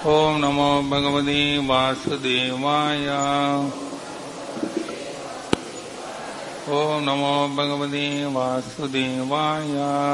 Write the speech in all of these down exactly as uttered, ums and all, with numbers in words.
ओम नमो भगवते वासुदेवाय। ओम नमो भगवते वासुदेवाय।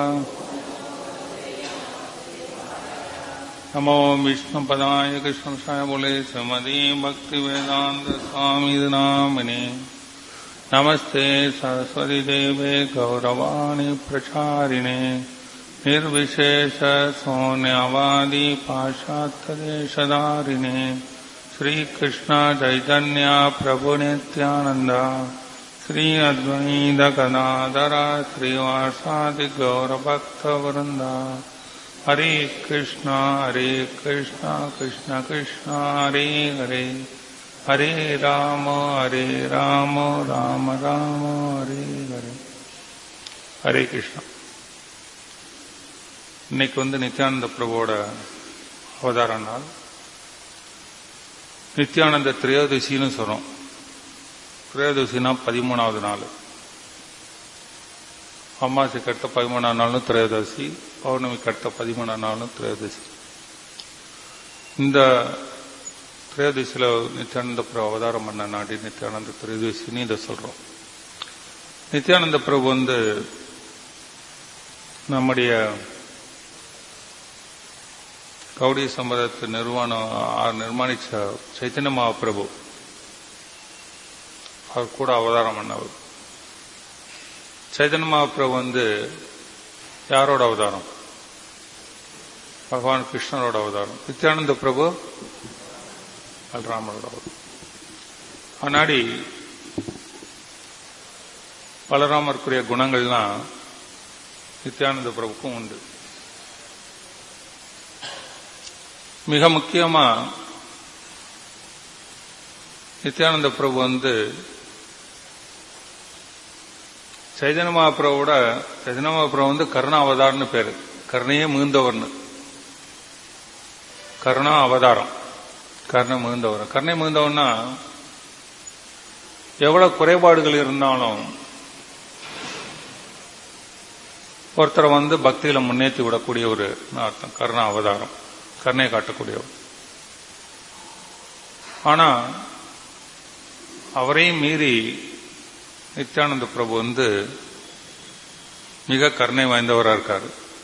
नमो विष्णुपदाय कृष्णसाय बोले श्रीमते भक्तिवेदांत स्वामी नामिने। नमस्ते सरस्वती देवे गौरवाणी प्रचारिणे। निर्विशेष शून्यवादी पाश्चात्य देशधारिणे। श्री कृष्ण चैतन्य प्रभु नित्यानंद श्री अद्वैत गदाधर श्रीवासादि गौरभक्त वृंद। हरे कृष्ण हरे कृष्ण कृष्ण कृष्ण हरे हरे हरे राम हरे राम राम राम हरे हरे। हरे कृष्ण। இன்னைக்கு வந்து நித்யானந்த பிரபுவோட அவதார நாள். நித்யானந்த திரையோதசின்னு சொல்றோம். திரையோதசினா பதிமூணாவது நாள். அமாவாசைக்கு அடுத்த பதிமூணாம் நாளும் திரையோதசி, பௌர்ணமிக்கு அடுத்த பதிமூணாம் நாளும் திரையோதசி. இந்த திரையோதசியில நித்யானந்த பிரபு அவதாரம் பண்ண நாடி நித்யானந்த திரையோதசின்னு இதை சொல்றோம். நித்யானந்த பிரபு வந்து நம்முடைய கௌடி சம்பிரதாயத்தை நிர்வாணம் நிர்மாணிச்ச சைத்தன்ய மகாபிரபு அவர் கூட அவதாரம் பண்ணவர். சைத்தன்ய மகாபிரபு வந்து யாரோட அவதாரம்? பகவான் கிருஷ்ணரோட அவதாரம். நித்யானந்த பிரபு பலராமரோட அவதாரம். ஆனாடி பலராமருக்குரிய குணங்கள்லாம் நித்யானந்த பிரபுக்கும் உண்டு. மிக முக்கியமா நித்யானந்த பிரபு வந்து சைதன்ய மகாபிரபுவோட சைதன்ய மகாபிரபு வந்து கருணா அவதாரம்னு பேரு. கருணையே மிகுந்தவர்னு. கருணா அவதாரம், கருணை மிகுந்தவர். கருணை மிகுந்தவர்னா எவ்வளவு குறைபாடுகள் இருந்தாலும் ஒருத்தரை வந்து பக்தியில முன்னேற்றி விடக்கூடிய ஒரு அர்த்தம் கருணா அவதாரம். கருணை காட்டக்கூடியவர். ஆனா அவரையும் மீறி நித்யானந்த பிரபு வந்து மிக கருணை வாய்ந்தவராக இருக்காரு.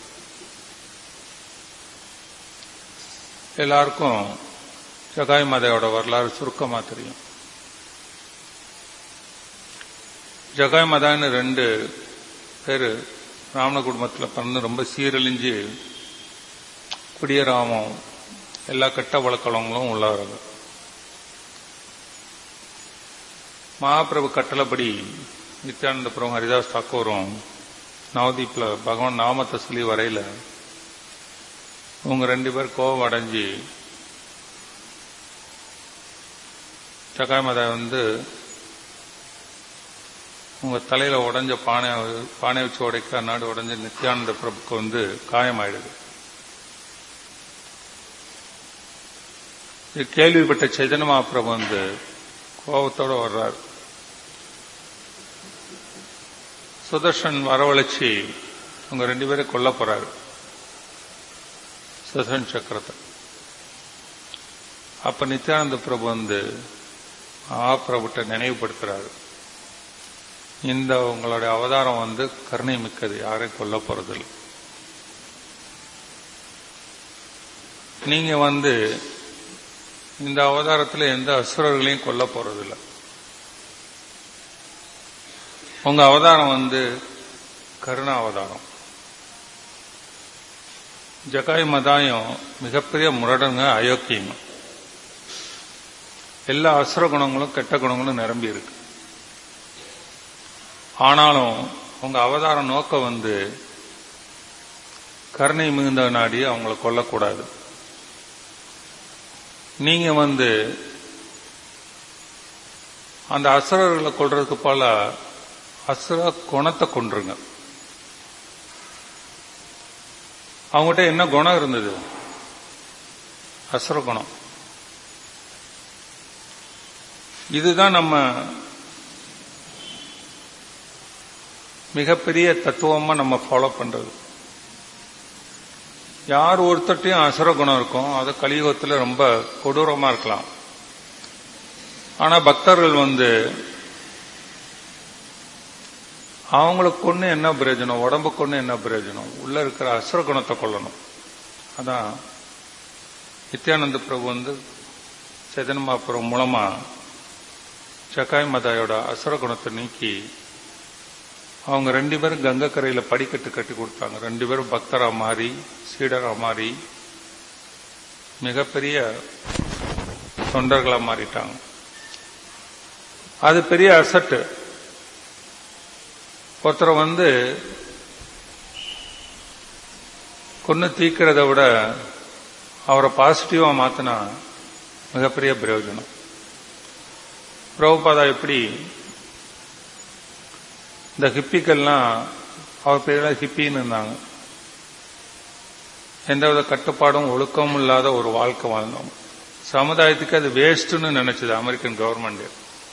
எல்லாருக்கும் ஜகாய் மாதையோட வரலாறு சுருக்கமா தெரியும். ஜகாய் மாதான்னு ரெண்டு பேரு பிராமண குடும்பத்தில் பிறந்து ரொம்ப சீரழிஞ்சு குடியராமம் எல்லா கெட்ட வழக்கங்களும் உள்ளவர்கள். மகாபிரபு கட்டளைப்படி நித்யானந்த பிரபு ஹரிதாஸ் தாக்கூரும் நவதீப்ல பகவான் நாமத்தை சொல்லி வரையில உங்க ரெண்டு பேர் கோபம் அடைஞ்சி ஜகாய் மாதா வந்து உங்க தலையில உடஞ்ச பானை பானை வச்சு உடைக்க நாடு உடஞ்ச நித்யானந்த பிரபுக்கு வந்து காயமாயிடுது. கேள்விப்பட்ட சைதன்ய மகாபிரபு வந்து கோபத்தோட வர்றார். சுதர்ஷன் வரவழைச்சி உங்க ரெண்டு பேரை கொல்ல போறாரு. சுதர்ஷன் சக்கரத்தை. அப்ப நித்யானந்த பிரபு வந்து மகாபிரபுட்ட நினைவுபடுத்துறாரு. இந்த உங்களுடைய அவதாரம் வந்து கருணை மிக்கது, யாரையும் கொல்ல போறதில்லை. நீங்க வந்து இந்த அவதாரத்தில் எந்த அசுரர்களையும் கொல்ல போறதில்லை. உங்க அவதாரம் வந்து கருணா அவதாரம். ஜகாய் மதாயம் மிகப்பெரிய முரடங்க, அயோக்கியங்க. எல்லா அசுர குணங்களும் கெட்ட குணங்களும் நிரம்பி இருக்கு. ஆனாலும் உங்க அவதார நோக்கம் வந்து கருணை மிகுந்த நாடி அவங்களை கொல்லக்கூடாது. நீங்க வந்து அந்த அசுரர்களை கொல்றதுக்கு போல அசுர குணத்தை கொன்றுங்க. அவங்ககிட்ட என்ன குணம் இருந்தது? அசுர குணம். இதுதான் நம்ம மிகப்பெரிய தத்துவமா நம்ம ஃபாலோ பண்றது. யார் ஒருத்தட்டையும் அசுர குணம் இருக்கும், அது கலியுகத்தில் ரொம்ப கொடூரமா இருக்கலாம். ஆனா பக்தர்கள் வந்து அவங்களுக்கு கொண்டு என்ன பிரயோஜனம், உடம்பு கொண்டு என்ன பிரயோஜனம், உள்ள இருக்கிற அசுர குணத்தை கொள்ளணும். அதான் நித்யானந்த பிரபு வந்து சைதன்ய மகாபிரபு மூலமா சகாய் மதாயோட அசுர குணத்தை நீக்கி அவங்க ரெண்டு பேரும் கங்கை கரையில படிக்கட்டு கட்டி கொடுத்தாங்க. ரெண்டு பேரும் பக்தரா மாறி சீடரா மாறி மிகப்பெரிய தொண்டர்களா மாறிட்டாங்க. அது பெரிய அசட்டு. ஒருத்தரை வந்து கொன்னு தீக்கிறத விட அவரை பாசிட்டிவா மாத்தினா மிகப்பெரிய பிரயோஜனம். பிரபுபாதா எப்படி இந்த ஹிப்பிக்கெல்லாம் அவர் பேர ஹிப்பின்னு இருந்தாங்க. எந்தவித கட்டுப்பாடும் ஒழுக்கமும் இல்லாத ஒரு வாழ்க்கை வாழ்ந்தவங்க. சமுதாயத்துக்கு அது வேஸ்ட்னு நினைச்சது அமெரிக்கன் கவர்மெண்ட்.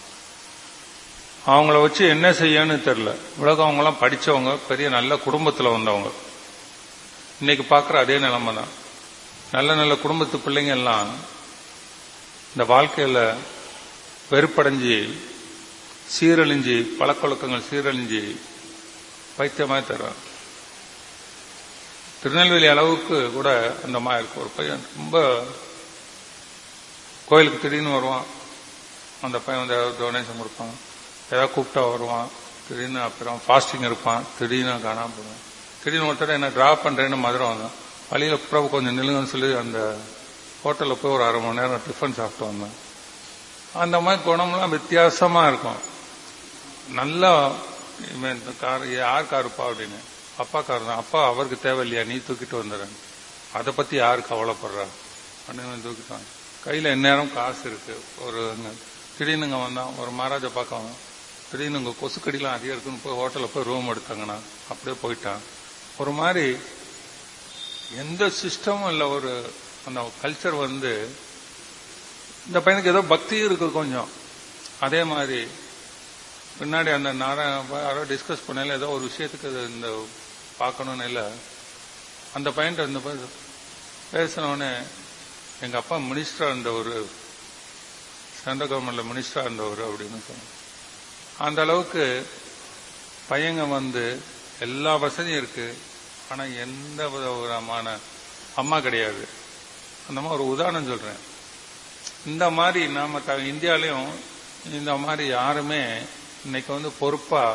அவங்கள வச்சு என்ன செய்யன்னு தெரியல. உலகம் அவங்களாம் படிச்சவங்க, பெரிய நல்ல குடும்பத்தில் வந்தவங்க. இன்னைக்கு பார்க்குற அதே நிலைமை தான். நல்ல நல்ல குடும்பத்து பிள்ளைங்க எல்லாம் இந்த வாழ்க்கையில வெறுப்படைஞ்சி சீரழிஞ்சி பழக்கொழக்கங்கள் சீரழிஞ்சி பைத்தியமாக தர்றாங்க. திருநெல்வேலி அளவுக்கு கூட அந்த மாதிரி இருக்கு. ஒரு பையன் ரொம்ப கோயிலுக்கு திடீர்னு வருவான். அந்த பையன் வந்து ஏதாவது டொனேஷன் கொடுப்பான், ஏதாவது கூப்பிட்டா வருவான். திடீர்னு அப்புறம் ஃபாஸ்டிங் இருப்பான், திடீர்னு காணாம போவான். திடீர்னு ஒருத்தர் என்ன டிராப் பண்றேன்னு மதுரை வந்தேன். வழியில பிரபு கொஞ்சம் நில்லுங்கன்னு சொல்லி அந்த ஹோட்டலில் போய் ஒரு அரை மணி நேரம் டிஃபன் சாப்பிட்டு வந்தேன். அந்த மாதிரி குணம்லாம் வித்தியாசமா இருக்கும். நல்லா இந்த கார் யார் காருப்பா அப்படின்னு, அப்பா கார் தான். அப்பா அவருக்கு தேவையில்லையா, நீ தூக்கிட்டு வந்துடுறேன், அதை பத்தி யாரு கவலைப்படுறா அப்படின்னு தூக்கிட்டாங்க. கையில எந்நேரம் காசு இருக்கு. ஒரு திடீர்னுங்க வந்தான், ஒரு மகாராஜா பார்க்க வந்தான். திடீர்னு இங்க கொசுக்கடிலாம் அதிகம் இருக்குன்னு போய் ஹோட்டலில் போய் ரூம் எடுத்தாங்கண்ணா, அப்படியே போயிட்டான். ஒரு மாதிரி எந்த சிஸ்டமும் இல்லை. ஒரு அந்த கல்ச்சர் வந்து இந்த பையனுக்கு ஏதோ பக்தி இருக்கு கொஞ்சம். அதே மாதிரி பின்னாடி அந்த யாரோ டிஸ்கஸ் பண்ணல, ஏதோ ஒரு விஷயத்துக்கு இந்த பார்க்கணும்னு இல்லை. அந்த பையன்ட்ட இந்த பேசினவொடனே எங்க அப்பா மினிஸ்டரா இருந்தவர், சென்ட்ரல் கவர்மெண்ட்ல மினிஸ்டரா இருந்தவர் அப்படின்னு சொன்னாங்க. அந்த அளவுக்கு பையங்க வந்து எல்லா வசதியும் இருக்கு, ஆனா எந்த விதமான அம்மா கிடையாது. அந்த மாதிரி ஒரு உதாரணம் சொல்றேன். இந்த மாதிரி நாம இந்தியாலையும் இந்த மாதிரி யாருமே இன்னைக்கு வந்து பொறுப்பா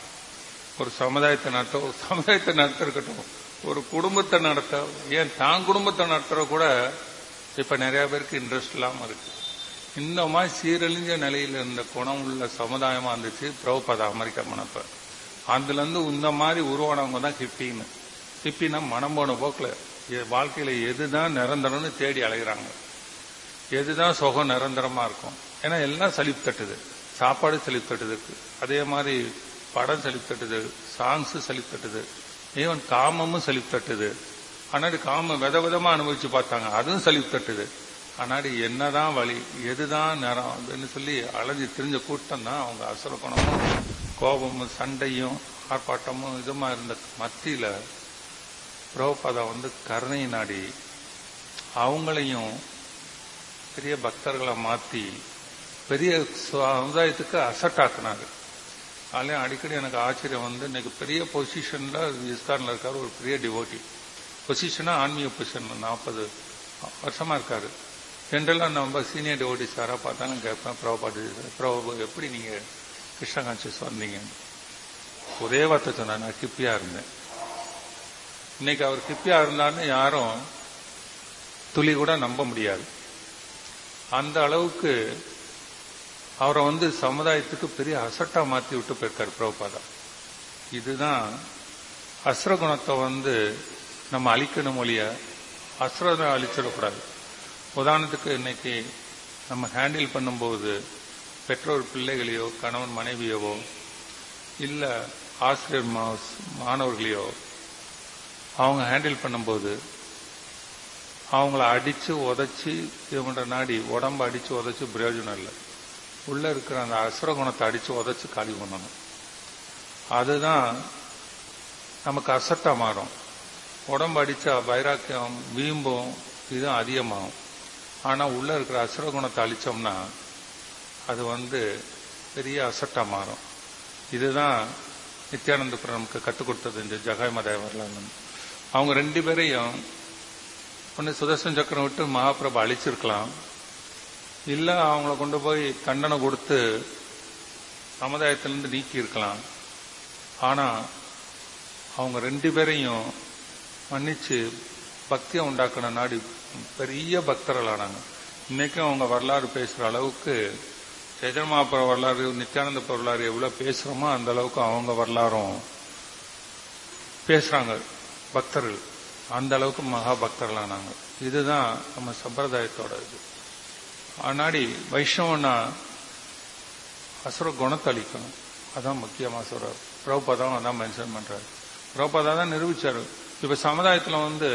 ஒரு சமுதாயத்தை நடத்த, ஒரு சமுதாயத்தை நடத்த இருக்கட்டும், ஒரு குடும்பத்தை நடத்த, ஏன் தான் குடும்பத்தை நடத்துற கூட இப்ப நிறைய பேருக்கு இன்ட்ரெஸ்ட் இல்லாம இருக்கு. இந்த மாதிரி சீரழிஞ்ச நிலையில இருந்த குணம் உள்ள சமுதாயமா இருந்துச்சு பிரபுபாதா அமெரிக்கா மனப்ப. அதுல இருந்து இந்த மாதிரி உருவானவங்க தான் ஹிப்பின்னு. ஹிப்பின்னா மனம் போன போக்குல வாழ்க்கையில எதுதான் நிரந்தரம்னு தேடி அலைகிறாங்க, எதுதான் சுகம் நிரந்தரமா இருக்கும். ஏன்னா எல்லாம் சலிப்பு தட்டுது, சாப்பாடு சலிப்பு தட்டுது, அதே மாதிரி படம் சலிப்பு தட்டுது, சாங்ஸ் சலிப்பு தட்டுது, ஈவன் காமமும் சலிப்பு தட்டுது. ஆனாடி காம வித விதமா அனுபவிச்சு பார்த்தாங்க, அதுவும் சலிப்பு தட்டுது. ஆனாடி என்னதான் வழி, எதுதான் நேரம் அப்படின்னு சொல்லி அலைஞ்சு தெரிஞ்ச கூட்டம் தான் அவங்க அசுர குணமும் கோபமும் சண்டையும் ஆர்ப்பாட்டமும் இதுமா இருந்த மத்தியில பிரபுபாதா வந்து கருணை நாடி அவங்களையும் பெரிய பக்தர்களை மாத்தி பெரிய சமுதாயத்துக்கு அசட்டாக்குனாரு. அதுலயும் அடிக்கடி எனக்கு ஆச்சரியம் வந்து இன்னைக்கு பெரிய பொசிஷன்ல இஸ்கான்ல இருக்காரு, ஒரு பெரிய டிவோட்டி பொசிஷனா, ஆன்மீக பொசிஷன் நாற்பது வருஷமா இருக்காரு. ஜென்ரலா நம்ம சீனியர் டிவோட்டிஸ் யாரா பார்த்தாலும் கேட்பேன், பிரபுபாதி பிரபு எப்படி நீங்க கிருஷ்ண கான்சியஸ் வந்தீங்க? ஒரே வார்த்தை சொன்னா, நான் கிப்பியா இருந்தேன். இன்னைக்கு அவர் கிப்பியா இருந்தான்னு யாரும் துளி கூட நம்ப முடியாது. அந்த அளவுக்கு அவரை வந்து சமுதாயத்துக்கு பெரிய அசட்டா மாத்தி விட்டு போயிருக்காரு பிரபுபாதா. இதுதான் அசுர குணத்தை வந்து நம்ம அழிக்கணும் ஒழிய அசுரத்தை அழிச்சிடக்கூடாது. உதாரணத்துக்கு இன்னைக்கு நம்ம ஹேண்டில் பண்ணும்போது பெற்றோர் பிள்ளைகளையோ கணவன் மனைவியவோ இல்ல ஆசிரியர் மாணவர்களையோ அவங்க ஹேண்டில் பண்ணும்போது அவங்கள அடிச்சு உதைச்சு இவங்க நாடி உடம்ப அடிச்சு உதைச்சு பிரயோஜனம் இல்லை. உள்ள இருக்கிற அந்த அசுர குணத்தை அடிச்சு உதைச்சு காலி பண்ணணும். அதுதான் நமக்கு அசட்டா மாறும். உடம்பு அடிச்சா வைராக்கியம் வீம்பும் இதுவும் அதிகமாகும். ஆனா உள்ள இருக்கிற அசுர குணத்தை அழிச்சோம்னா அது வந்து பெரிய அசட்டா மாறும். இதுதான் நித்யானந்த நமக்கு கற்றுக் கொடுத்தது இந்த ஜகாயமதேவர்லாம். அவங்க ரெண்டு பேரையும் ஒன்னு சுதர்சன சக்கரம் விட்டு மகாபிரபு அழிச்சிருக்கலாம், இல்ல அவங்கள கொண்டு போய் தண்டனை கொடுத்து சமுதாயத்திலிருந்து நீக்கி இருக்கலாம். ஆனா அவங்க ரெண்டு பேரையும் மன்னிச்சு பக்தியை உண்டாக்குன நாடி பெரிய பக்தர்கள் ஆனாங்க. இன்னைக்கும் அவங்க வரலாறு பேசுற அளவுக்கு சைதன்ய மகாபிரபு வரலாறு, நித்யானந்த வரலாறு எவ்வளவு பேசுறோமோ அந்த அளவுக்கு அவங்க வரலாறும் பேசுறாங்க பக்தர்கள். அந்த அளவுக்கு மகா பக்தர்கள் ஆனாங்க. இதுதான் நம்ம சம்பிரதாயத்தோட இது. ஆனாடி வைஷ்ணவனா அசுர குணத்தை அளிக்கணும், அதான் முக்கியமா சொல்றாரு. பிரபுபாதான் அதான் மென்ஷன் பண்றாரு. பிரபுபாதா தான் நிரூபிச்சாரு. இப்ப சமுதாயத்துல வந்து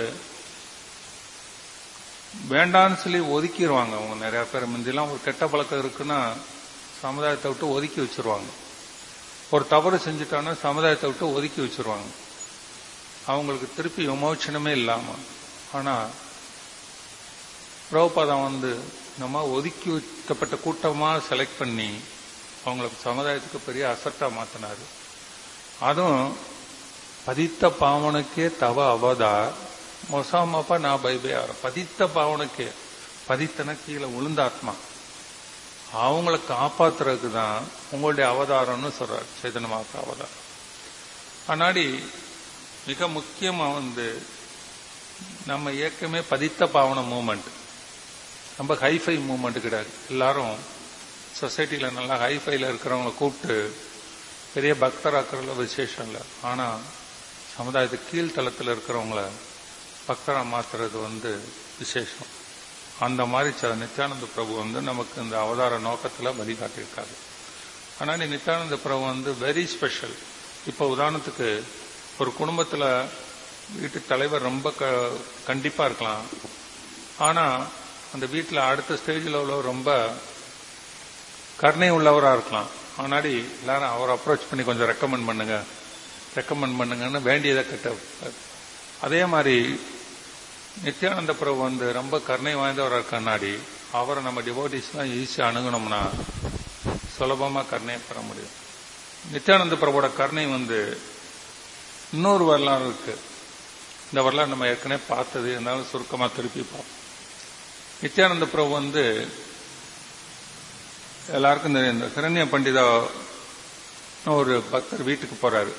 வேண்டான்னு சொல்லி ஒதுக்கிடுவாங்க அவங்க நிறைய பேர். முந்திலாம் ஒரு கெட்ட பழக்கம் இருக்குன்னா சமுதாயத்தை விட்டு ஒதுக்கி வச்சிருவாங்க. ஒரு தவறு செஞ்சுட்டாங்கன்னா சமுதாயத்தை விட்டு ஒதுக்கி வச்சிருவாங்க, அவங்களுக்கு திருப்பி விமோச்சனமே இல்லாம. ஆனா பிரபுபாதம் வந்து நம்ம ஒதுக்கி வைக்கப்பட்ட கூட்டமா செலக்ட் பண்ணி அவங்களுக்கு சமுதாயத்துக்கு பெரிய அசட்டா மாத்தினாரு. அதுவும் பதித்த பாவனுக்கே தவ அவதா மொசாமப்பா நான் பைபே ஆற. பதித்த பாவனுக்கே, பதித்தன கீழே விழுந்த ஆத்மா, அவங்கள காப்பாத்துறதுக்கு தான் உங்களுடைய அவதாரம்னு சொல்றாரு சைதன்ய மகாபிரபு அவதாரம். ஆனாடி மிக முக்கியமா வந்து நம்ம ஏற்கனவே பதித்த பாவன மூவ்மெண்ட், நம்ம ஹைஃபை மூவ்மெண்ட் கிடையாது. எல்லாரும் சொசைட்டில நல்லா ஹைஃபைல இருக்கிறவங்களை கூப்பிட்டு பெரிய பக்தராக்குறதுல விசேஷம் இல்லை. ஆனா சமுதாயத்துக்கு கீழ்த்தளத்தில் இருக்கிறவங்கள பக்தரா மாத்துறது வந்து விசேஷம். அந்த மாதிரி நித்யானந்த பிரபு வந்து நமக்கு இந்த அவதார நோக்கத்துல வழிகாட்டியிருக்காரு. ஆனா நித்யானந்த பிரபு வந்து வெரி ஸ்பெஷல். இப்ப உதாரணத்துக்கு ஒரு குடும்பத்துல வீட்டு தலைவர் ரொம்ப கண்டிப்பா இருக்கலாம், ஆனா அந்த வீட்டுல அடுத்த ஸ்டேஜில் உள்ள ரொம்ப கருணை உள்ளவரா இருக்கலாம். ஆனாடி எல்லாரும் அவரை அப்ரோச் பண்ணி கொஞ்சம் ரெக்கமெண்ட் பண்ணுங்க ரெக்கமெண்ட் பண்ணுங்கன்னு வேண்டியதை கிட்ட. அதே மாதிரி நித்யானந்த பிரபு வந்து ரொம்ப கருணை வாய்ந்தவராக இருக்கனாடி அவரை நம்ம டிவோட்டிஸ் தான் ஈஸியா அணுகணும்னா சுலபமா கருணையை பெற முடியும். நித்யானந்த பிரபுவோட கருணை வந்து இன்னொரு வரலாறு இருக்கு. இந்த வரலாறு நம்ம ஏற்கனவே பார்த்தது, இருந்தாலும் சுருக்கமா திருப்பி பார்ப்போம். நித்யானந்த பிரபு வந்து எல்லாருக்கும் இந்த சரண்ய பண்டிதா ஒரு பக்தர் வீட்டுக்கு போறாரு.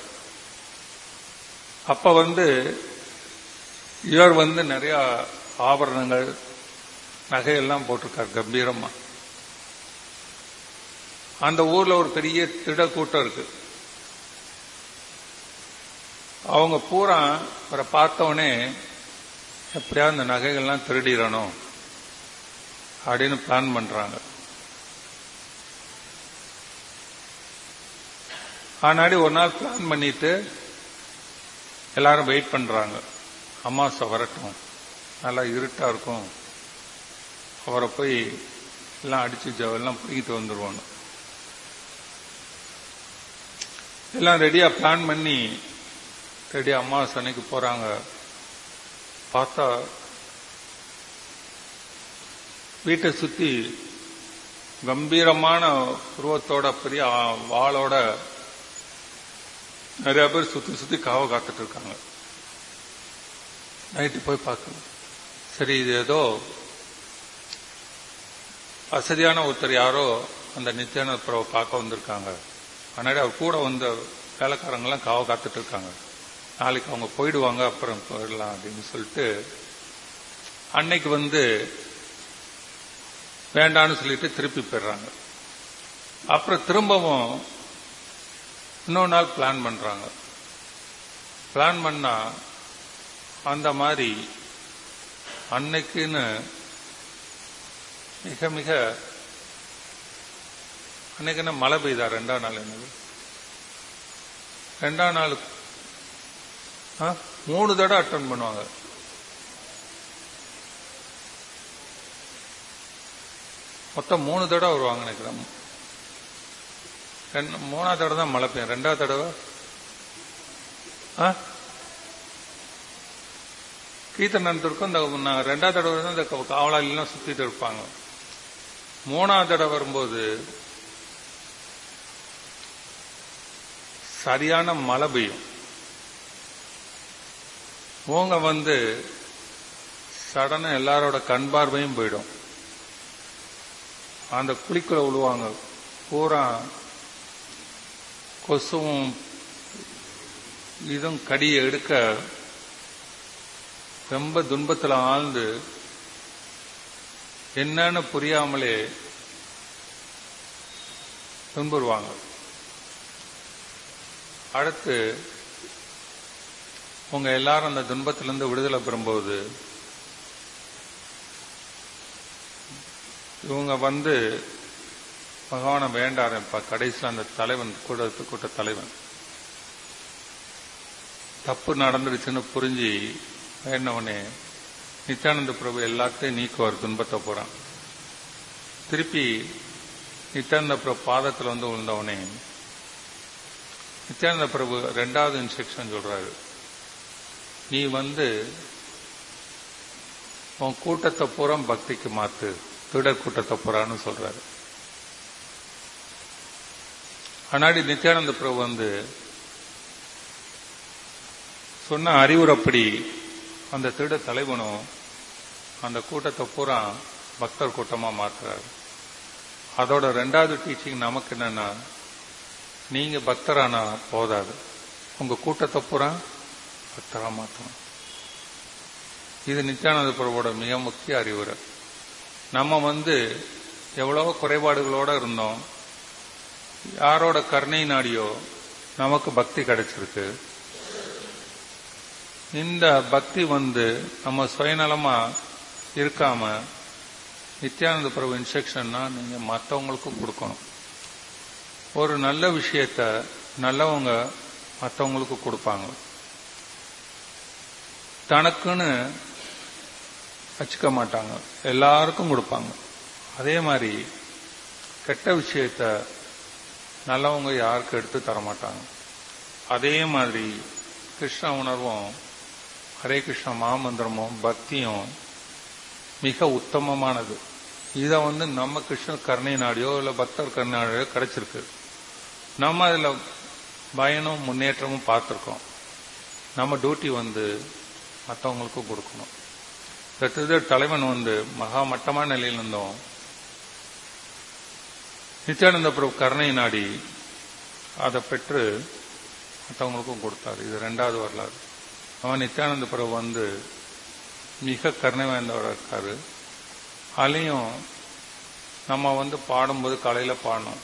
அப்ப வந்து இவர் வந்து நிறைய ஆபரணங்கள் நகையெல்லாம் போட்டிருக்காரு கம்பீரமா. அந்த ஊர்ல ஒரு பெரிய திட கூட்டம் இருக்கு. அவங்க பூரா அவரை பார்த்தவொடனே எப்படியா அந்த நகைகள்லாம் திருடிடணும் அப்படின்னு பிளான் பண்றாங்க. ஆனாடி ஒரு நாள் பிளான் பண்ணிட்டு எல்லாரும் வெயிட் பண்றாங்க. அமாவாசை வரட்டும், நல்லா இருட்டா இருக்கும், அவரை போய் எல்லாம் அடிச்சு எல்லாம் போய்கிட்டு வந்துருவாங்க. எல்லாம் ரெடியா பிளான் பண்ணி ரெடியா அமாவாசை அன்னைக்கு போறாங்க. பார்த்தா வீட்டை சுத்தி கம்பீரமான உருவத்தோட பெரிய வாளோட நிறைய பேர் சுத்தி சுத்தி காவ காத்துட்டு இருக்காங்க. நைட்டு போய் பார்க்கணும். சரி, இது ஏதோ வசதியான ஒருத்தர் யாரோ அந்த நித்யானந்த பிரபு பார்க்க வந்திருக்காங்க. அதனால அவர் கூட வந்த வேலைக்காரங்கெல்லாம் காவ காத்துட்டு இருக்காங்க. நாளைக்கு அவங்க போயிடுவாங்க, அப்புறம் போயிடலாம் அப்படின்னு சொல்லிட்டு அன்னைக்கு வந்து வேண்டான்னு சொல்லிட்டு திருப்பி போயிடுறாங்க. அப்புறம் திரும்பவும் இன்னொரு நாள் பிளான் பண்றாங்க. பிளான் பண்ணா அந்த மாதிரி அன்னைக்குன்னு மிக மிக அன்னைக்கு என்ன மழை பெய்தா? ரெண்டாம் நாள் என்னது ரெண்டாம் நாள் மூணு தடவை அட்டன் பண்ணுவாங்க. மொத்தம் மூணு தடவை வருவாங்க நினைக்கிறேன். மூணாவது தடவை தான் மழை பெய்யும். ரெண்டாவது தடவை கீர்த்தனை நடந்திருக்கும். இந்த ரெண்டாவது தடவை வந்து இந்த காவலாளிலாம் சுத்திட்டு இருப்பாங்க. மூணாவது தடவை வரும்போது சரியான மழை பெய்யும். அவங்க வந்து சடனா எல்லாரோட கண் பார்வையும் போயிடும். அந்த குழிக்குள்ள விழுவாங்க. பூரா கொசுவும் இதுவும் கடியை எடுக்க ரொம்ப துன்பத்தில் ஆழ்ந்து என்னன்னு புரியாமலே துன்புறுவாங்க. அடுத்து உங்க எல்லாரும் அந்த துன்பத்திலிருந்து விடுதலை பெறும்போது இவங்க வந்து பகவானை வேண்ட ஆரம்பிப்பா. கடைசியில் அந்த தலைவன் கூட்டத்து கூட்ட தலைவன் தப்பு நடந்துருச்சுன்னு புரிஞ்சு வேண்டவனே நித்யானந்த பிரபு எல்லாத்தையும் நீக்குவார். துன்பத்தை போறான். திருப்பி நித்யானந்த பிரபு பாதத்தில் வந்து விழுந்தவனே நித்யானந்த பிரபு ரெண்டாவது இன்ஸ்ட்ரக்ஷன் சொல்றாரு, நீ வந்து உன் கூட்டத்தை பூரா பக்திக்கு மாத்து, திருடர் கூட்டத்தை பூரான்னு சொல்றாரு. ஆனாடி நித்யானந்த பிரபு வந்து சொன்ன அறிவுரைப்படி அந்த திருட தலைவனும் அந்த கூட்டத்தை பூரா பக்தர் கூட்டமா மாத்துறாரு. அதோட ரெண்டாவது டீச்சிங் நமக்கு என்னன்னா, நீங்க பக்தரானா போதாது, உங்க கூட்டத்தை பூரா பக்தரா மாற்றணும். இது நித்யானந்த பிரபுவோட மிக முக்கிய அறிவுரை. நம்ம வந்து எவ்வளவோ குறைபாடுகளோட இருந்தோம். யாரோட கருணை நாடியோ நமக்கு பக்தி கிடைச்சிருக்கு. இந்த பக்தி வந்து நம்ம சுயநலமா இருக்காம நித்யானந்த பிரபு இன்ஸ்ட்ரக்ஷன்னா நீங்க மற்றவங்களுக்கும் கொடுக்கணும். ஒரு நல்ல விஷயத்த நல்லவங்க மற்றவங்களுக்கு கொடுப்பாங்க, தனக்குன்னு வச்சுக்க மாட்டாங்க, எல்லாருக்கும் கொடுப்பாங்க. அதே மாதிரி கெட்ட விஷயத்த நல்லவங்க யாருக்கு எடுத்து தரமாட்டாங்க. அதே மாதிரி கிருஷ்ண உணர்வும் ஹரே கிருஷ்ண மகாமந்திரமும் பக்தியும் மிக உத்தமமானது. இதை வந்து நம்ம கிருஷ்ண கருணை நாடியோ இல்லை பக்தர் கருணை நாடியோ கிடைச்சிருக்கு. நம்ம அதில் பயனும் முன்னேற்றமும் பார்த்துருக்கோம். நம்ம டியூட்டி வந்து மற்றவங்களுக்கும் கொடுக்கணும். இந்த திருடர் தலைவன் வந்து மகா மட்டமான நிலையில் இருந்தோம். நித்யானந்த பிரபு கருணை நாடி அதை பெற்று மற்றவங்களுக்கும் கொடுத்தாரு. இது ரெண்டாவது வரலாறு. அவன் நித்யானந்த பிரபு வந்து மிக கருணை வாய்ந்தவராக இருக்காரு. அதுலேயும் நம்ம வந்து பாடும்போது காலையில பாடணும்,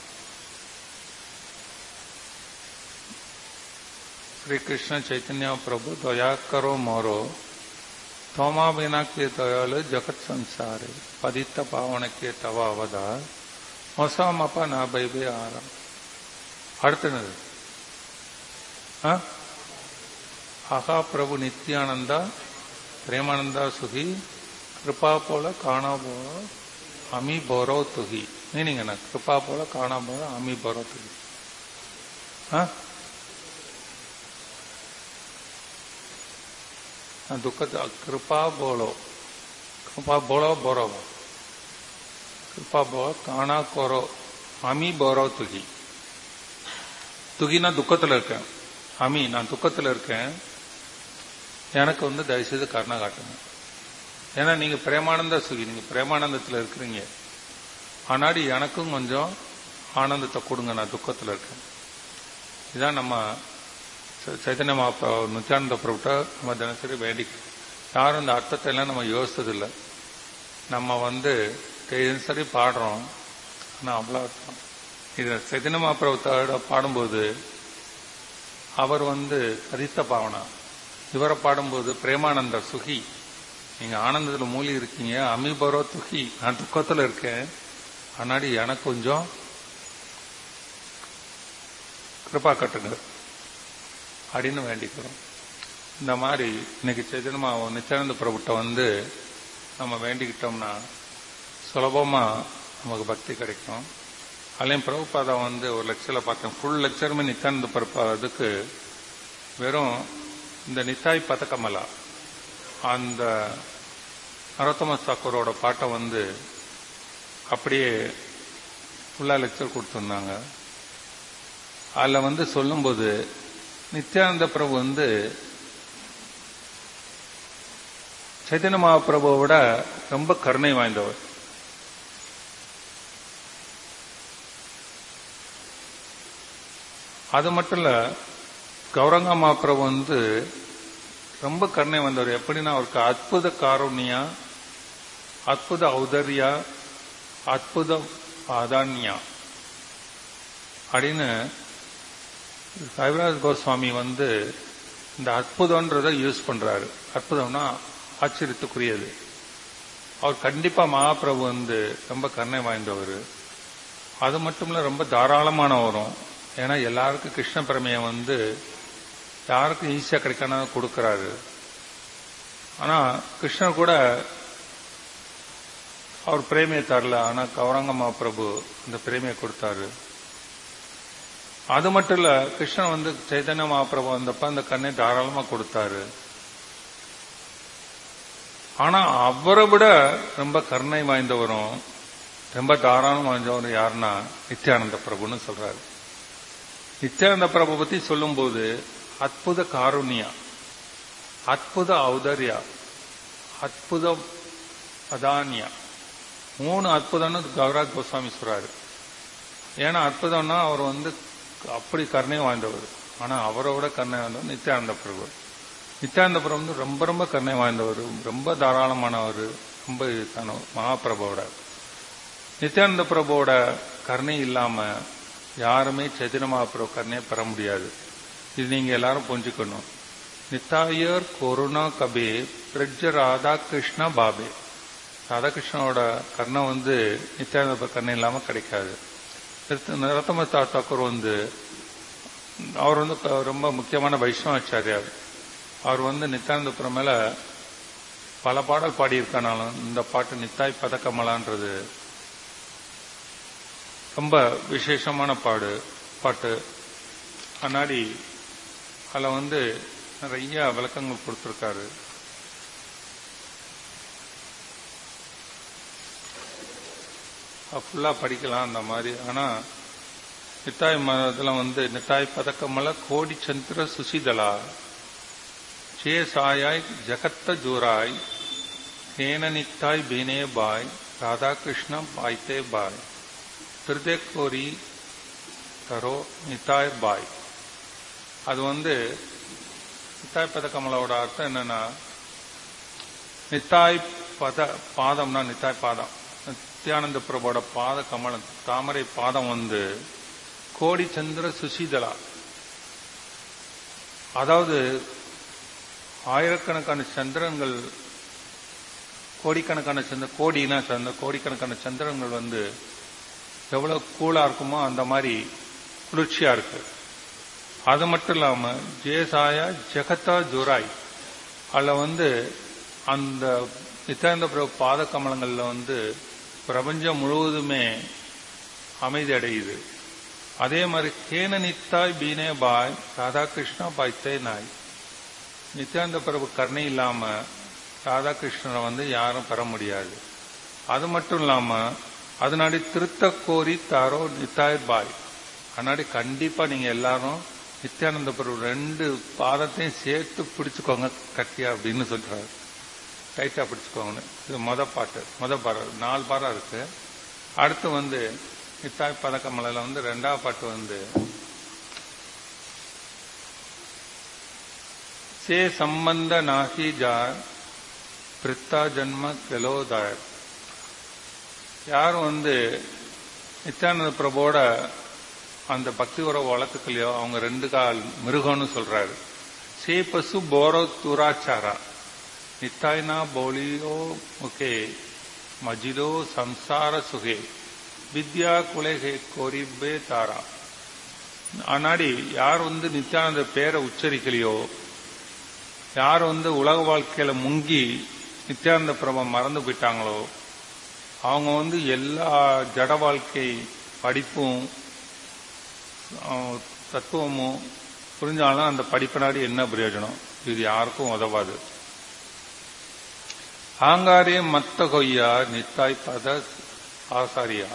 श्री कृष्ण चैतन्य प्रभु दया करो मोरो तोमा बिना के दयालु जगत संसारे पदित पावन के तवा अवतार मोसमप ना बैबे आरा. அடுத்தது ஆஹா பிரபு நித்யானந்த பிரேமானந்தா சுகி கிருபா போல காணா போல அமி போரோ துகி. மீனிங் என்ன? கிருபா போல காணா போல அமி போரோ துகி. दुख कृपा बोलो कृपा बोलो बोरो कृपा बोलो काना कोरो अमी बोरो तुगी. துகினா துக்கத்தில் இருக்கேன், அமி நான் துக்கத்தில் இருக்கேன், எனக்கு வந்து தயவுசெய்து கருணை காட்டுங்க. ஏன்னா நீங்க பிரேமானந்த சுகி, நீங்க பிரேமானந்தத்தில் இருக்கிறீங்க. ஆனாடி எனக்கும் கொஞ்சம் ஆனந்தத்தை கொடுங்க, நான் துக்கத்தில் இருக்கேன். இதான் நம்ம சைத்தன்ய மகா நித்யானந்த பிரபுட்ட நம்ம தினசரி வேண்டிக்க. யாரும் இந்த அர்த்தத்தை எல்லாம் நம்ம யோசித்ததில்லை. நம்ம வந்து தினசரி பாடுறோம், ஆனால் அவ்வளோ அர்த்தம். இது சைத்தன்ய மகாபிரபுத்தோட பாடும்போது அவர் வந்து கதித்த பாவனா, இவரை பாடும்போது பிரேமானந்த சுகி, நீங்க ஆனந்தத்தில் மூழ்கி இருக்கீங்க, அமீபரோ துகி நான் துக்கத்தில் இருக்கேன், ஆனாடி எனக்கு கொஞ்சம் கிருபா கட்டுங்க அப்படின்னு வேண்டிக்கிறோம். இந்த மாதிரி இன்னைக்கு சைதன்யமா நித்யானந்த பிரபுட்ட வந்து நம்ம வேண்டிக்கிட்டோம்னா சுலபமா நமக்கு பக்தி கிடைக்கும். அதுலேயும் பிரபுபாதா வந்து ஒரு லெக்சரில் பார்த்தேன், ஃபுல் லெக்சருமே நித்யானந்த பிரபுபாதுக்கு வெறும் இந்த நித்தாய் பதக்கமலா அந்த நரோத்தம தாக்கூரோட பாட்டை வந்து அப்படியே ஃபுல்லா லெக்சர் கொடுத்துருந்தாங்க. அதில் வந்து சொல்லும்போது நித்யானந்த பிரபு வந்து சைதன்ய மகாபிரபுவோட ரொம்ப கருணை வாய்ந்தவர். அது மட்டும் இல்ல, கௌரங்க மகாபிரபு வந்து ரொம்ப கருணை வந்தவர். எப்படின்னா அவருக்கு அற்புத காருண்யா, அற்புத ஔதர்யா, அற்புத ஆதான்யா அப்படின்னு கவிராஜ் கோஸ்வாமி வந்து இந்த அற்புதம்ன்றதை யூஸ் பண்றாரு. அற்புதம்னா ஆச்சரியத்துக்குரியது. அவர் கண்டிப்பா மகாபிரபு வந்து ரொம்ப கருணை வாய்ந்தவர். அது மட்டும் இல்ல, ரொம்ப தாராளமானவரும். ஏன்னா எல்லாருக்கும் கிருஷ்ண பிரமையை வந்து யாருக்கும் ஈஸியா கிடைக்காம கொடுக்கிறாரு. ஆனா கிருஷ்ணர் கூட அவர் பிரேமையை தரல, ஆனா கௌரங்க மகாபிரபு அந்த பிரேமையை கொடுத்தாரு. அது மட்டும் இல்ல, கிருஷ்ணன் வந்து சைதன்ய மகாபிரபு வந்தப்ப அந்த கண்ணை தாராளமா கொடுத்தாரு. ஆனா அவரை விட ரொம்ப கருணை வாய்ந்தவரும் ரொம்ப தாராளம் வாய்ந்தவரும் யாருன்னா நித்யானந்த பிரபுன்னு சொல்றாரு. நித்யானந்த பிரபு பத்தி சொல்லும் போது அற்புத காருண்யா, அற்புத ஔதர்யா, அற்புத அதான்யா, மூணு அற்புதம்னு கௌராஜ் கோஸ்வாமி சொல்றாரு. ஏன்னா அற்புதம்னா அவர் வந்து அப்படி கருணை வாய்ந்தவர். ஆனா அவரோட கருணை வாய்ந்தவர் நித்யானந்த பிரபு. நித்யானந்த பிரபு வந்து ரொம்ப ரொம்ப கருணை வாய்ந்தவர், ரொம்ப தாராளமானவர், ரொம்ப மகாபிரபுவோட. நித்யானந்த பிரபுவோட கருணை இல்லாம யாருமே சைதன்ய மகாபிரபு கருணையை பெற முடியாது. இது நீங்க எல்லாரும் புரிஞ்சுக்கணும். நித்தாயர் கொரோனா கபே பிரஜ ராதா கிருஷ்ணா பாபே. ராதாகிருஷ்ணனோட கருணை வந்து நித்யானந்த கருணை இல்லாம கிடைக்காது. நரோத்தம தாக்கூர் வந்து அவர் வந்து ரொம்ப முக்கியமான வைஷ்ணவாச்சாரியார். அவர் வந்து நித்யானந்த மேல பல பாடல் பாடியிருக்கனாலும் இந்த பாட்டு நித்தாய் பதக்கமலான்றது ரொம்ப விசேஷமான பாடு பாட்டு. முன்னாடி அதில் வந்து நிறைய விளக்கங்கள் கொடுத்திருக்காரு. ஃபுல்லா படிக்கலாம் அந்த மாதிரி. ஆனா நித்தாய் மதத்துல வந்து நித்தாய் பதக்கமல கோடி சந்திர சுசிதலா சே சாயாய் ஜகத்த ஜோராய் கேன நித்தாய் பீனே பாய் ராதாகிருஷ்ண பாய்த்தே பாய் திருதே கோரி தரோ நித்தாய் பாய். அது வந்து நித்தாய் பதக்கமலோட அர்த்தம் என்னன்னா, நித்தாய் பத பாதம்னா நித்தாய் பாதம், நித்யானந்த பிரபோட பாத கமலம் தாமரை பாதம் வந்து கோடி சந்திர சுசீதலா, அதாவது ஆயிரக்கணக்கான சந்திரன்கள், கோடிக்கணக்கான சந்திர கோடினா சந்திர கோடிக்கணக்கான சந்திரன்கள் வந்து எவ்வளவு கூலா இருக்குமோ அந்த மாதிரி குளிர்ச்சியா இருக்கு. அது மட்டும் இல்லாம ஜேசாயா ஜெகத்தா ஜோராய், அதுல வந்து அந்த நித்யானந்த பிரபு பாத கமலங்கள்ல வந்து பிரபஞ்சம் முழுவதுமே அமைதி அடையுது. அதே மாதிரி கேன நித்தாய் பீனே பாய் ராதாகிருஷ்ணா பாய்த்தே நாய். நித்யானந்த பிரபு கருணை இல்லாம ராதாகிருஷ்ணனை வந்து யாரும் பெற முடியாது. அது மட்டும் இல்லாம அதனாடி திருத்த கோரி தாரோ நித்தாய் பாய், அதனாடி கண்டிப்பா நீங்க எல்லாரும் நித்யானந்த பிரபு ரெண்டு பாதத்தையும் சேர்த்து பிடிச்சுக்கோங்க கட்டியா அப்படின்னு சொல்றாரு. டைட்டா பிடிச்சுக்கோங்கன்னு. இது மொத பாட்டு, மொத பாரம், நாலு பாரம் இருக்கு. அடுத்து வந்து நித்தாய் பதக்கமலையில வந்து ரெண்டாவது பாட்டு வந்து சே சம்பந்த நாசி ஜார் பிரித்தா ஜன்ம கெலோதார். யாரும் வந்து நித்யானந்த பிரபோட அந்த பக்தி உறவு வளர்த்துக்கலையோ அவங்க ரெண்டு கால் மிருகம்னு சொல்றாரு. சே பசு போரோ துராச்சாரா நித்தாய்னா போலியோ முகே மஜிதோ சம்சார சுகே வித்யா குலேகே கோரிபே தாரா. ஆனாடி யார் வந்து நித்யானந்த பேரை உச்சரிக்கலையோ, யார் வந்து உலக வாழ்க்கையில முங்கி நித்யானந்த பிரபை மறந்து போயிட்டாங்களோ, அவங்க வந்து எல்லா ஜட வாழ்க்கை படிப்பும் தத்துவமும் புரிஞ்சாலும் அந்த படிப்பினாடி என்ன பிரயோஜனம்? இது யாருக்கும் உதவாது. ஆங்காரே மத்த கொய்யா நித்தாய் பத ஆசாரியா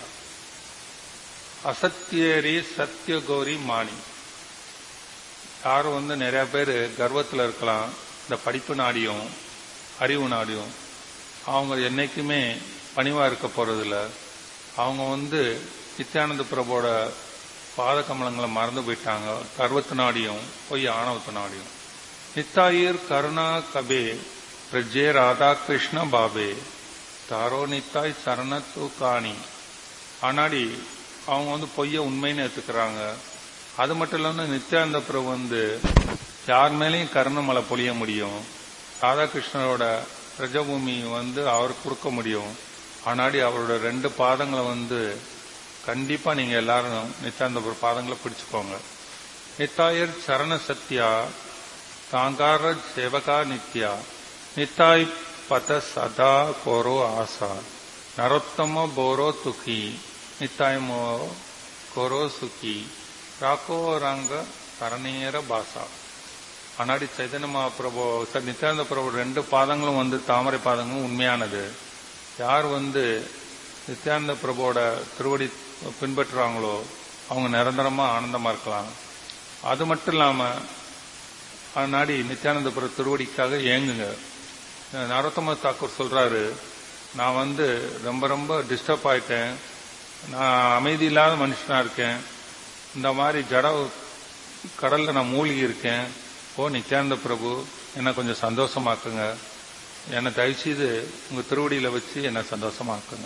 அசத்தியரே சத்திய கௌரி மாணி. யாரும் வந்து நிறைய பேர் கர்வத்தில் இருக்கலாம், இந்த படிப்பு நாடியும் அறிவு நாடியும் அவங்க என்னைக்குமே பணிவா இருக்க போறதில்ல. அவங்க வந்து நித்யானந்த பிரபோட பாத கமலங்களை மறந்து போயிட்டாங்க. கர்வத்து நாடியும் போய் ஆணவத்து நாடியும். நித்தாயர் கருணா கபே பிரஜே ராதா கிருஷ்ண பாபே தாரோ நித்தாய் சரணத்து காணி. ஆனாடி அவங்க வந்து பொய்ய உண்மைன்னு ஏத்துக்கிறாங்க. அது மட்டும் இல்லாம நித்யானந்த பிரபு வந்து யார் மேலேயும் கருணமலை பொழிய முடியும். ராதாகிருஷ்ணரோட பிரஜபூமி வந்து அவர் கொடுக்க முடியும். ஆனாடி அவரோட ரெண்டு பாதங்களை வந்து கண்டிப்பா நீங்க எல்லாரும் நித்யானந்த பிரபு பாதங்களை பிடிச்சுக்கோங்க. நித்தாயர் சரண சத்யா தாங்கார சேவகா நித்யா நித்தாய் பத சதா கோரோ ஆசா நரோத்தம போரோ துக்கி நித்தாய் மோ கோரோ சுக்கி ராக்கோ ரங்க கரணீர பாசா. ஆனாடி சைதன்ய மகாபிரபு சார் நித்யானந்த பிரபு ரெண்டு பாதங்களும் வந்து தாமரை பாதங்களும் உண்மையானது. யார் வந்து நித்யானந்த பிரபுவோட திருவடி பின்பற்றுறாங்களோ அவங்க நிரந்தரமா ஆனந்தமா இருக்கலாம். அது மட்டும் இல்லாம ஆனாடி நித்யானந்த பிரபு திருவடிக்காக ஏங்குங்க. நரோத்தம தாக்கூர் சொல்றாரு, நான் வந்து ரொம்ப ரொம்ப டிஸ்டர்ப் ஆயிட்டேன், நான் அமைதி இல்லாத மனுஷனா இருக்கேன், இந்த மாதிரி ஜட கடல்ல நான் மூழ்கி இருக்கேன். ஓ நித்யானந்த பிரபு என்னை கொஞ்சம் சந்தோஷமாக்குங்க, என்னை தயவு செய்து உங்க திருவடியில வச்சு என்னை சந்தோஷமாக்குங்க.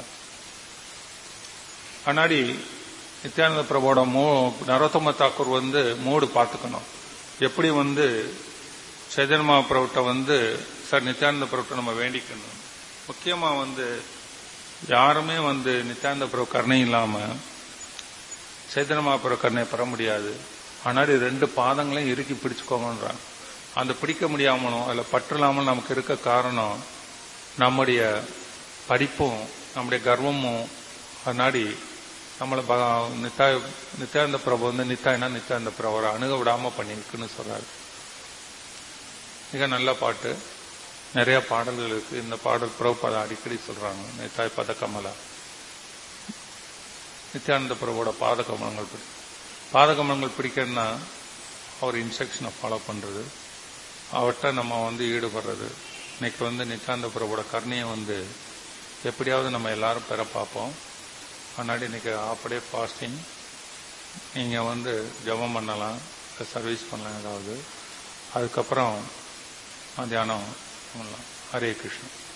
ஆனாடி நித்யானந்த பிரபோட மூ நரோத்தம தாக்கூர் வந்து மூடு பார்த்துக்கணும். எப்படி வந்து சைதன்ய மகாபிரபுட்ட வந்து சார் நித்யானந்த பிரபுட்ட நம்ம வேண்டிக்கணும். முக்கியமா வந்து யாருமே வந்து நித்யானந்த பிரபு கருணை இல்லாம சைதன்ய மகாபிரபு கருணை பெற முடியாது. ஆனாடி ரெண்டு பாதங்களையும் இறுக்கி பிடிச்சுக்கோங்கன்றாங்க. அந்த பிடிக்க முடியாமலும் அதுல பற்றில்லாமல் நமக்கு இருக்க காரணம் நம்முடைய படிப்பும் நம்முடைய கர்வமும். அதனாடி நம்மளை நித்தாய நித்யானந்த பிரபு வந்து நித்தாய்னா நித்யானந்த பிரபு அணுக விடாம பண்ணிருக்குன்னு சொல்றாரு. மிக நல்ல பாட்டு, நிறைய பாடல்கள் இருக்கு. இந்த பாடல் பிரபுபாதா அடிக்கடி சொல்றாங்க. நித்தாய் பத கமலா நித்யானந்த பிரபுவோட பாத கமலங்கள் பிடி பாத கமலங்கள் பிடிக்கணும்னா அவர் இன்ஸ்ட்ரக்ஷனை ஃபாலோ பண்றது, அவர்கிட்ட நம்ம வந்து ஈடுபடுறது. இன்னைக்கு வந்து நித்யானந்த பிரபுவோட கருணையை வந்து எப்படியாவது நம்ம எல்லாரும் பெற பார்ப்போம். முன்னாடி இன்னைக்கு அப்படியே ஃபாஸ்டிங் நீங்க வந்து ஜபம் பண்ணலாம், சர்வீஸ் பண்ணலாம் ஏதாவது. அதுக்கப்புறம் மத்தியானம் பண்ணலாம். ஹரே கிருஷ்ணன்.